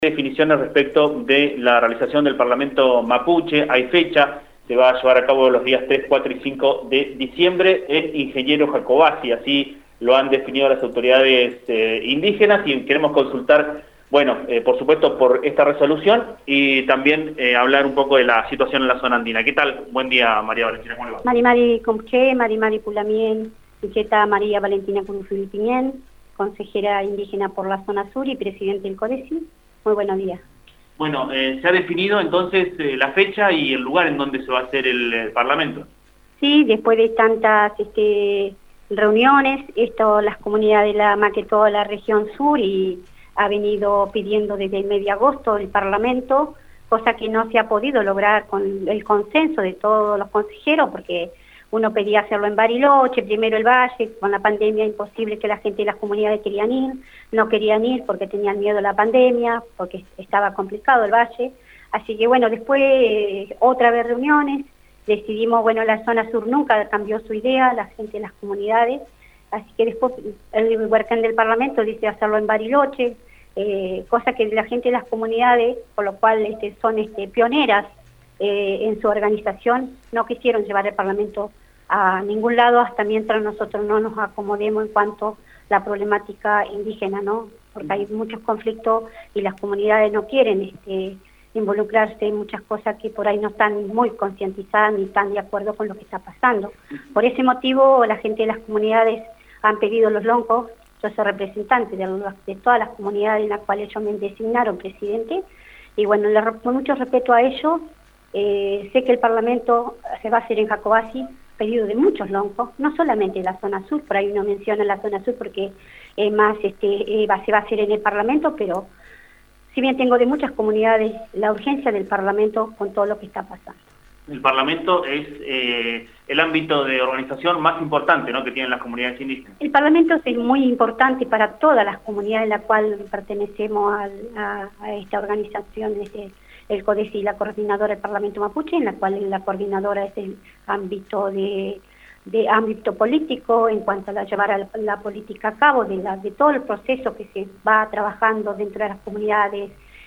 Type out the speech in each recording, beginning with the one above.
Definiciones respecto de la realización del Parlamento Mapuche. Hay fecha, se va a llevar a cabo los días 3, 4 y 5 de diciembre en Ingeniero Jacobacci, así lo han definido las autoridades indígenas, y queremos consultar, bueno, por supuesto por esta resolución y también hablar un poco de la situación en la zona andina. ¿Qué tal? Buen día, María Valentina, ¿cómo le va? Mari Comché, Mari Pulamien, Micheta María Valentina Curufilipinien, consejera indígena por la zona sur y presidente del CODESI. Muy buenos días. Bueno, se ha definido entonces la fecha y el lugar en donde se va a hacer el Parlamento. Sí, después de tantas reuniones, las comunidades más que toda la región sur y ha venido pidiendo desde el mes de agosto el Parlamento, cosa que no se ha podido lograr con el consenso de todos los consejeros, porque uno pedía hacerlo en Bariloche, primero el Valle, con la pandemia imposible que la gente de las comunidades no querían ir porque tenían miedo a la pandemia, porque estaba complicado el Valle. Así que bueno, después otra vez reuniones, decidimos, bueno, la zona sur nunca cambió su idea, la gente de las comunidades, así que después el huarcán del Parlamento dice hacerlo en Bariloche, cosa que la gente de las comunidades, por lo cual son pioneras en su organización, no quisieron llevar el Parlamento a ningún lado hasta mientras nosotros no nos acomodemos en cuanto a la problemática indígena, ¿no? Porque hay muchos conflictos y las comunidades no quieren involucrarse en muchas cosas que por ahí no están muy concientizadas ni están de acuerdo con lo que está pasando. Por ese motivo la gente de las comunidades han pedido los loncos, yo soy representante de todas las comunidades en las cuales ellos me designaron presidente, y bueno, con mucho respeto a ellos, sé que el Parlamento se va a hacer en Jacobacci, pedido de muchos loncos, no solamente en la zona sur, por ahí uno menciona la zona sur porque más se va a hacer en el Parlamento, pero si bien tengo de muchas comunidades la urgencia del Parlamento con todo lo que está pasando. El Parlamento es el ámbito de organización más importante, ¿no?, que tienen las comunidades indígenas. El Parlamento es muy importante para todas las comunidades en las cuales pertenecemos a esta organización, el CODESI y la coordinadora del Parlamento Mapuche, en la cual la coordinadora es el ámbito de ámbito político en cuanto a llevar la política a cabo, de todo el proceso que se va trabajando dentro de las comunidades,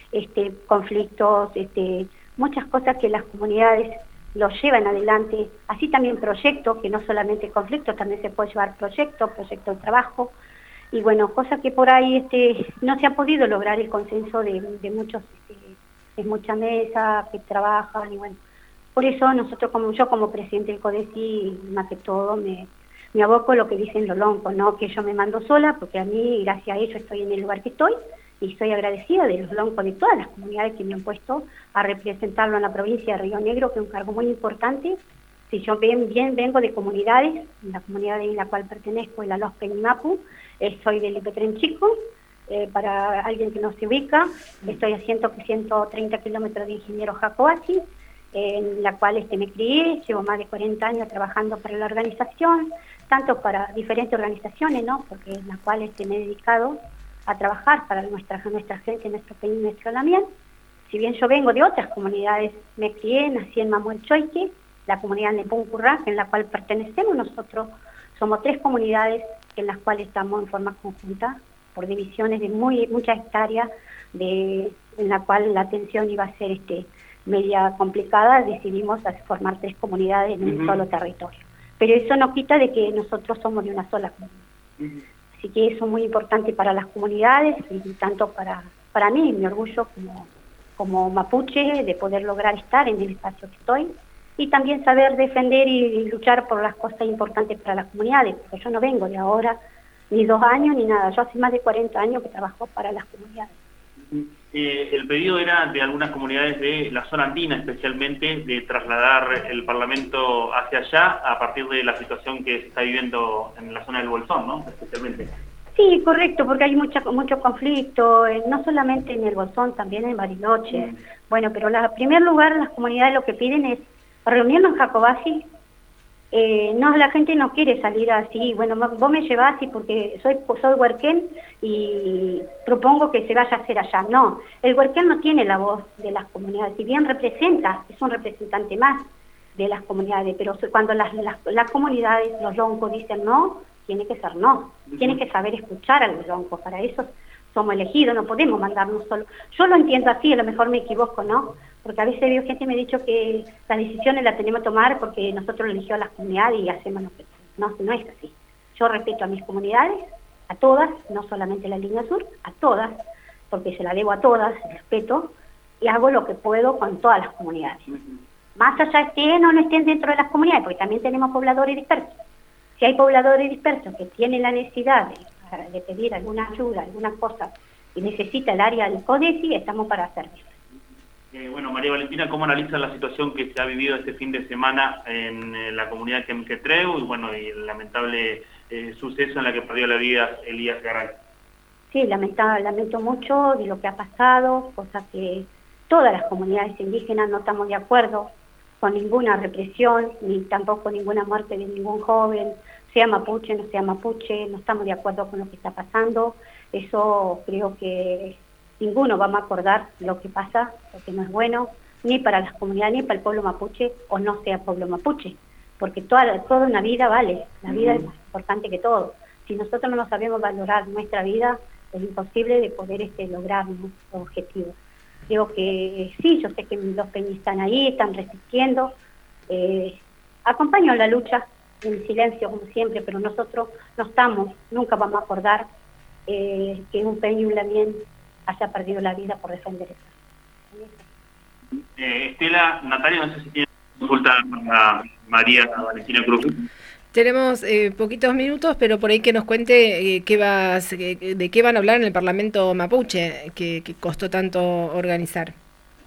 conflictos, muchas cosas que las comunidades los llevan adelante, así también proyectos, que no solamente conflictos, también se puede llevar proyectos de trabajo, y bueno, cosas que por ahí no se ha podido lograr el consenso de muchos, de muchas mesas que trabajan, y bueno, por eso nosotros, yo como presidente del CODESI, más que todo, me aboco a lo que dicen los loncos, no que yo me mando sola, porque a mí, gracias a ellos, estoy en el lugar que estoy, y estoy agradecida de los loncos de todas las comunidades que me han puesto a representarlo en la provincia de Río Negro, que es un cargo muy importante. Si yo bien vengo de comunidades, la comunidad en la cual pertenezco es la Los Penimapu, soy del Ipetren Chico, para alguien que no se ubica, estoy a 130 kilómetros de Ingeniero Jacobacci, en la cual me crié, llevo más de 40 años trabajando para la organización, tanto para diferentes organizaciones, ¿no?, porque en la cual me he dedicado a trabajar para nuestra gente, nuestro país, nuestro Lamien. Si bien yo vengo de otras comunidades, me crié, nací en Mamuelchoique, la comunidad de Puncurrá, en la cual pertenecemos nosotros, somos 3 comunidades en las cuales estamos en forma conjunta, por divisiones de muchas hectáreas, en la cual la atención iba a ser media complicada, decidimos formar 3 comunidades en un solo territorio. Pero eso no quita de que nosotros somos de una sola comunidad. Así que eso es muy importante para las comunidades y tanto para mí, mi orgullo como mapuche de poder lograr estar en el espacio que estoy y también saber defender y luchar por las cosas importantes para las comunidades, porque yo no vengo de ahora, ni 2 años ni nada, yo hace más de 40 años que trabajo para las comunidades. El pedido era de algunas comunidades de la zona andina, especialmente, de trasladar el Parlamento hacia allá a partir de la situación que se está viviendo en la zona del Bolsón, ¿no?, especialmente. Sí, correcto, porque hay mucho conflicto, no solamente en el Bolsón, también en Bariloche. Bueno, pero en primer lugar las comunidades lo que piden es reunirnos en Jacobacci. La gente no quiere salir así, bueno, vos me llevás y porque soy huarquén y propongo que se vaya a hacer allá. No, el huarquén no tiene la voz de las comunidades, si bien es un representante más de las comunidades, pero cuando las comunidades, los loncos dicen no, tiene que ser no, tiene que saber escuchar a los loncos, para eso somos elegidos, no podemos mandarnos solo. Yo lo entiendo así, a lo mejor me equivoco, ¿no? Porque a veces veo gente me ha dicho que las decisiones las tenemos que tomar porque nosotros elegimos a las comunidades y hacemos lo que... No es así. Yo respeto a mis comunidades, a todas, no solamente la línea sur, a todas, porque se la debo a todas, respeto, y hago lo que puedo con todas las comunidades. Más allá estén o no estén dentro de las comunidades, porque también tenemos pobladores dispersos. Si hay pobladores dispersos que tienen la necesidad de pedir alguna ayuda, alguna cosa, y necesita el área del CODESI, estamos para servirles. Bueno, María Valentina, ¿cómo analiza la situación que se ha vivido este fin de semana en la comunidad de Quemquetreu y el lamentable suceso en la que perdió la vida Elías Garay? Sí, lamento mucho de lo que ha pasado, cosa que todas las comunidades indígenas no estamos de acuerdo con ninguna represión, ni tampoco ninguna muerte de ningún joven, sea mapuche, no sea mapuche, no estamos de acuerdo con lo que está pasando. Eso creo que ninguno vamos a acordar lo que pasa, porque no es bueno, ni para las comunidades, ni para el pueblo mapuche, o no sea pueblo mapuche, porque toda una vida vale, la vida es más importante que todo. Si nosotros no nos sabemos valorar nuestra vida, es imposible de poder lograr nuestros objetivos. Digo que sí, yo sé que los peñis están ahí, están resistiendo, acompaño la lucha en silencio como siempre, pero nosotros nunca vamos a acordar que un peño y un lamien haya perdido la vida por defender eso. Estela, Natalia, no sé si tiene consulta a María Valentina Cruz. Tenemos poquitos minutos, pero por ahí que nos cuente de qué van a hablar en el Parlamento mapuche, que costó tanto organizar.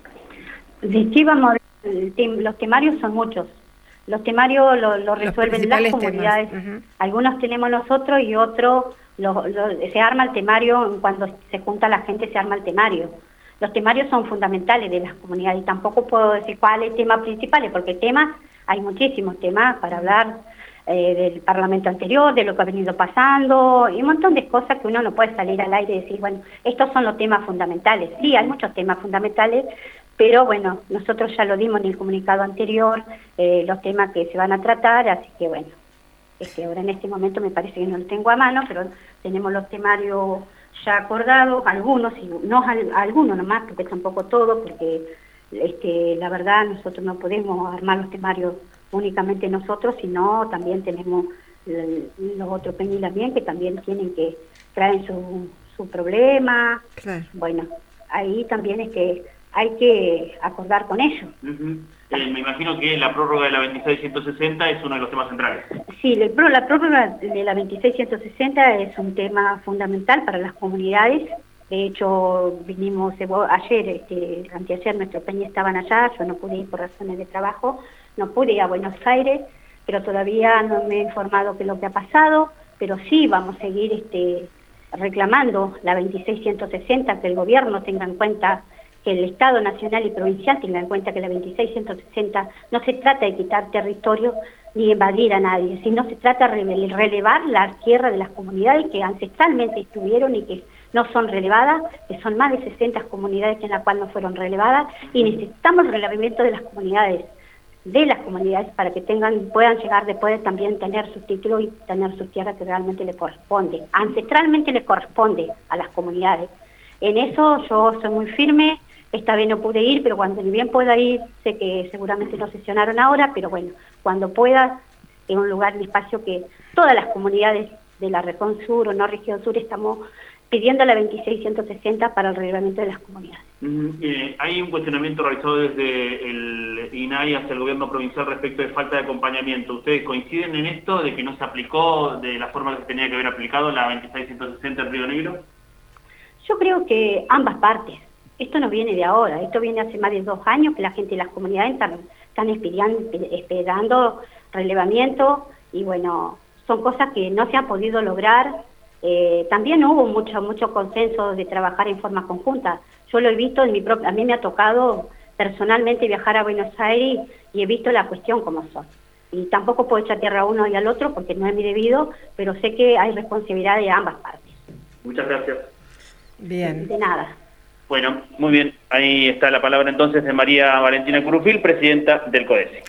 ¿De qué vamos a hablar? Los temarios son muchos. Los temarios lo resuelven las comunidades. Algunos tenemos nosotros y otros se arma el temario, cuando se junta la gente se arma el temario. Los temarios son fundamentales de las comunidades y tampoco puedo decir cuáles temas principales, porque temas, hay muchísimos temas para hablar del Parlamento anterior, de lo que ha venido pasando, y un montón de cosas que uno no puede salir al aire y decir, bueno, estos son los temas fundamentales. Sí, hay muchos temas fundamentales, pero bueno, nosotros ya lo dimos en el comunicado anterior, los temas que se van a tratar, así que bueno, ahora en este momento me parece que no lo tengo a mano, pero tenemos los temarios ya acordados, algunos, y no algunos nomás, porque tampoco todos, porque la verdad nosotros no podemos armar los temarios únicamente nosotros, sino también tenemos los otros peñis también, que también tienen que traer su problema. Claro. Bueno, ahí también hay que acordar con ellos. Me imagino que la prórroga de la 26.160 es uno de los temas centrales. Sí, la prórroga de la 26.160 es un tema fundamental para las comunidades. De hecho, vinimos ayer, anteayer, nuestros peñas estaban allá, yo no pude ir por razones de trabajo, no pude ir a Buenos Aires, pero todavía no me he informado qué es lo que ha pasado, pero sí vamos a seguir reclamando la 26.160, que el gobierno tenga en cuenta, que el Estado nacional y provincial tenga en cuenta que la 26.160 no se trata de quitar territorio ni invadir a nadie, sino se trata de relevar la tierra de las comunidades que ancestralmente estuvieron y que no son relevadas, que son más de 60 comunidades en las cuales no fueron relevadas, y necesitamos el relevamiento de las comunidades para que puedan llegar después también tener su título y tener su tierra que realmente le corresponde, ancestralmente le corresponde a las comunidades. En eso yo soy muy firme. Esta vez no pude ir, pero cuando ni bien pueda ir, sé que seguramente no sesionaron ahora, pero bueno, cuando pueda, en un lugar, un espacio que todas las comunidades de la región sur o no región sur estamos pidiendo la 26.160 para el relevamiento de las comunidades. Hay un cuestionamiento realizado desde el INAI hacia el gobierno provincial respecto de falta de acompañamiento. ¿Ustedes coinciden en esto, de que no se aplicó de la forma que se tenía que haber aplicado la 26.160 en Río Negro? Yo creo que ambas partes. Esto no viene de ahora, esto viene hace más de 2 años que la gente de las comunidades están esperando relevamiento, y bueno, son cosas que no se han podido lograr. También hubo mucho consenso de trabajar en forma conjunta. Yo lo he visto a mí me ha tocado personalmente viajar a Buenos Aires y he visto la cuestión como son. Y tampoco puedo echar tierra a uno y al otro porque no es mi debido, pero sé que hay responsabilidad de ambas partes. Muchas gracias. Bien. De nada. Bueno, muy bien. Ahí está la palabra entonces de María Valentina Curufil, presidenta del CODESI.